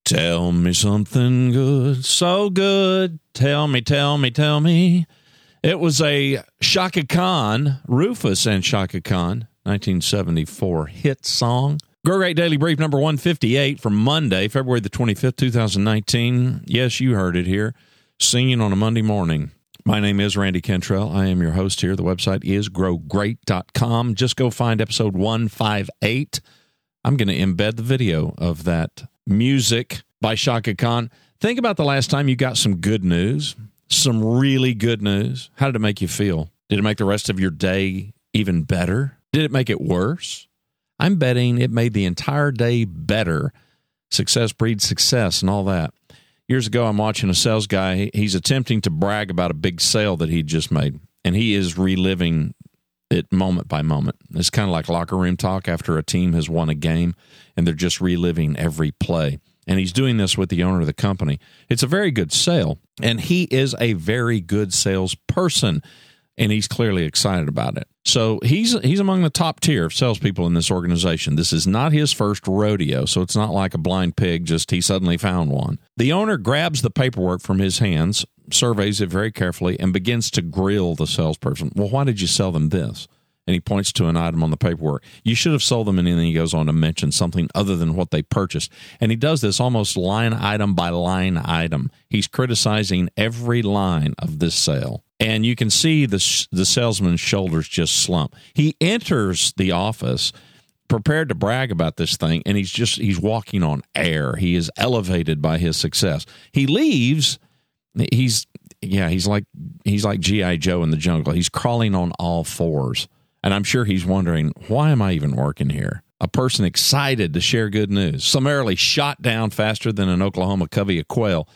Tell me something good, so good. Tell me, tell me, tell me. It was a Chaka Khan, Rufus and Chaka Khan, 1974 hit song. Grow Great Daily Brief number 158 from Monday, February the 25th, 2019. Yes, you heard it here. Singing on a Monday morning. My name is Randy Cantrell. I am your host here. The website is growgreat.com. Just go find episode 158. I'm going to embed the video of that music by Chaka Khan. Think about the last time you got some good news, some really good news. How did it make you feel? Did it make the rest of your day even better? Did it make it worse? I'm betting it made the entire day better. Success breeds success and all that. Years ago, I'm watching a sales guy. He's attempting to brag about a big sale that he just made, and he is reliving it moment by moment. It's kind of like locker room talk after a team has won a game, and they're just reliving every play. And he's doing this with the owner of the company. It's a very good sale, and he is a very good salesperson, and he's clearly excited about it. So he's among the top tier of salespeople in this organization. This is not his first rodeo, so it's not like a blind pig, just he suddenly found one. The owner grabs the paperwork from his hands, surveys it very carefully, and begins to grill the salesperson. Well, why did you sell them this? And he points to an item on the paperwork. You should have sold them, and then he goes on to mention something other than what they purchased. And he does this almost line item by line item. He's criticizing every line of this sale. And you can see the salesman's shoulders just slump. He enters the office prepared to brag about this thing, and he's walking on air. He is elevated by his success. He leaves. He's like G.I. Joe in the jungle. He's crawling on all fours. And I'm sure he's wondering, why am I even working here? A person excited to share good news, summarily shot down faster than an Oklahoma covey of quail.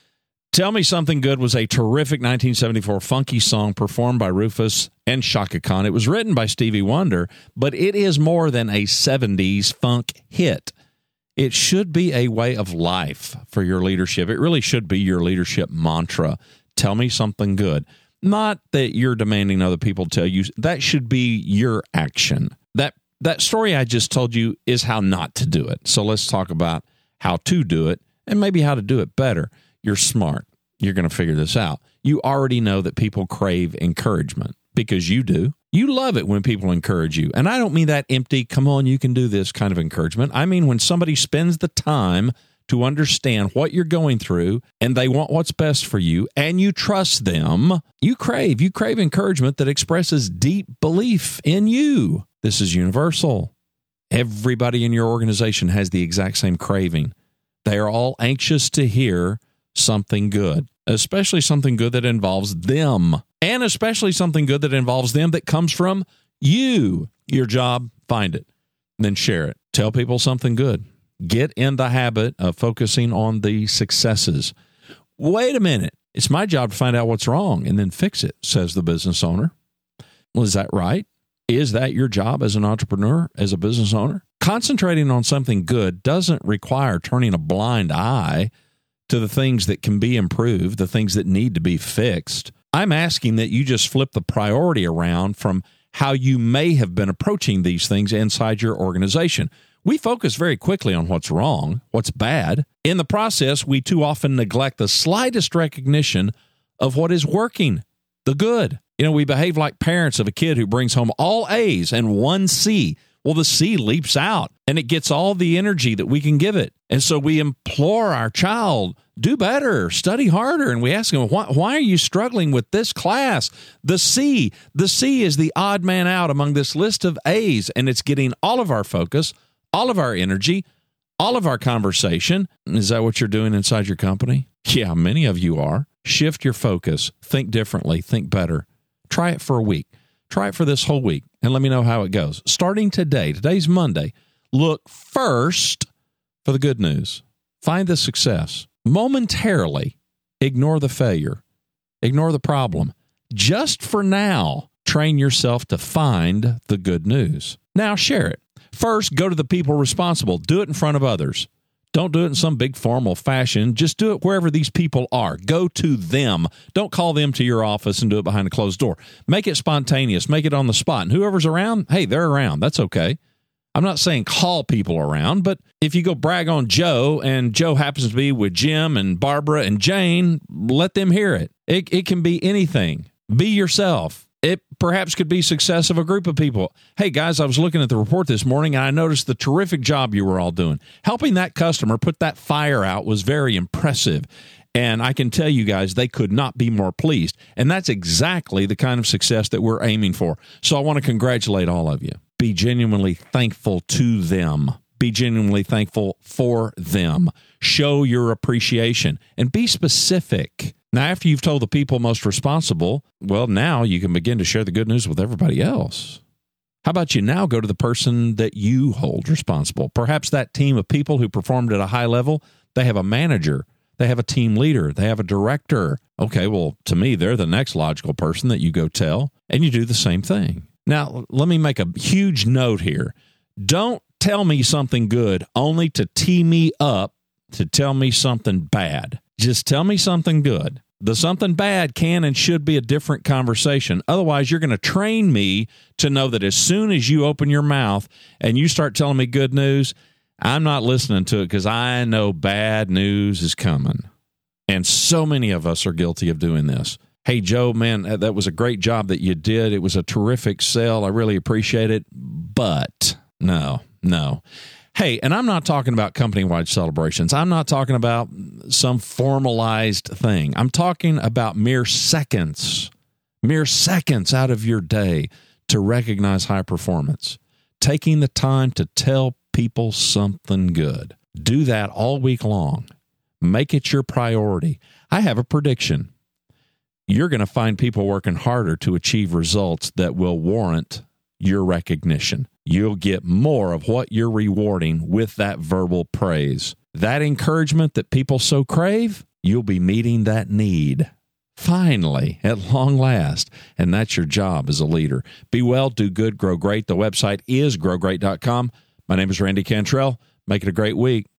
Tell Me Something Good was a terrific 1974 funky song performed by Rufus and Chaka Khan. It was written by Stevie Wonder, but it is more than a 70s funk hit. It should be a way of life for your leadership. It really should be your leadership mantra. Tell me something good. Not that you're demanding other people tell you. That should be your action. That story I just told you is how not to do it. So let's talk about how to do it and maybe how to do it better. You're smart. You're going to figure this out. You already know that people crave encouragement because you do. You love it when people encourage you. And I don't mean that empty, come on, you can do this kind of encouragement. I mean when somebody spends the time to understand what you're going through and they want what's best for you and you trust them, you crave encouragement that expresses deep belief in you. This is universal. Everybody in your organization has the exact same craving. They are all anxious to hear something good, especially something good that involves them, and especially something good that involves them that comes from you. Your job, find it, then share it. Tell people something good. Get in the habit of focusing on the successes. Wait a minute. It's my job to find out what's wrong and then fix it, says the business owner. Well, is that right? Is that your job as an entrepreneur, as a business owner? Concentrating on something good doesn't require turning a blind eye to the things that can be improved, the things that need to be fixed. I'm asking that you just flip the priority around from how you may have been approaching these things inside your organization. We focus very quickly on what's wrong, what's bad. In the process, we too often neglect the slightest recognition of what is working, the good. We behave like parents of a kid who brings home all A's and one C. Well, the C leaps out, and it gets all the energy that we can give it. And so we implore our child, do better, study harder. And we ask them, why are you struggling with this class? The C is the odd man out among this list of A's, and it's getting all of our focus, all of our energy, all of our conversation. Is that what you're doing inside your company? Yeah, many of you are. Shift your focus. Think differently. Think better. Try it for a week. Try it for this whole week and let me know how it goes. Starting today, today's Monday, look first for the good news. Find the success. Momentarily ignore the failure. Ignore the problem. Just for now, train yourself to find the good news. Now share it. First, go to the people responsible. Do it in front of others. Don't do it in some big formal fashion. Just do it wherever these people are. Go to them. Don't call them to your office and do it behind a closed door. Make it spontaneous. Make it on the spot. And whoever's around, hey, they're around. That's okay. I'm not saying call people around, but if you go brag on Joe and Joe happens to be with Jim and Barbara and Jane, let them hear it. It can be anything. Be yourself. It perhaps could be success of a group of people. Hey, guys, I was looking at the report this morning, and I noticed the terrific job you were all doing. Helping that customer put that fire out was very impressive. And I can tell you guys, they could not be more pleased. And that's exactly the kind of success that we're aiming for. So I want to congratulate all of you. Be genuinely thankful to them. Be genuinely thankful for them. Show your appreciation and be specific. Now, after you've told the people most responsible, well, now you can begin to share the good news with everybody else. How about you now go to the person that you hold responsible? Perhaps that team of people who performed at a high level, they have a manager, they have a team leader, they have a director. Okay, well, to me, they're the next logical person that you go tell, and you do the same thing. Now, let me make a huge note here. Don't tell me something good only to tee me up to tell me something bad. Just tell me something good. The something bad can and should be a different conversation. Otherwise, you're going to train me to know that as soon as you open your mouth and you start telling me good news, I'm not listening to it because I know bad news is coming. And so many of us are guilty of doing this. Hey, Joe, man, that was a great job that you did. It was a terrific sale. I really appreciate it. But no. Hey, and I'm not talking about company-wide celebrations. I'm not talking about some formalized thing. I'm talking about mere seconds out of your day to recognize high performance. Taking the time to tell people something good. Do that all week long. Make it your priority. I have a prediction. You're going to find people working harder to achieve results that will warrant your recognition. You'll get more of what you're rewarding with that verbal praise. That encouragement that people so crave, you'll be meeting that need. Finally, at long last. And that's your job as a leader. Be well, do good, grow great. The website is growgreat.com. My name is Randy Cantrell. Make it a great week.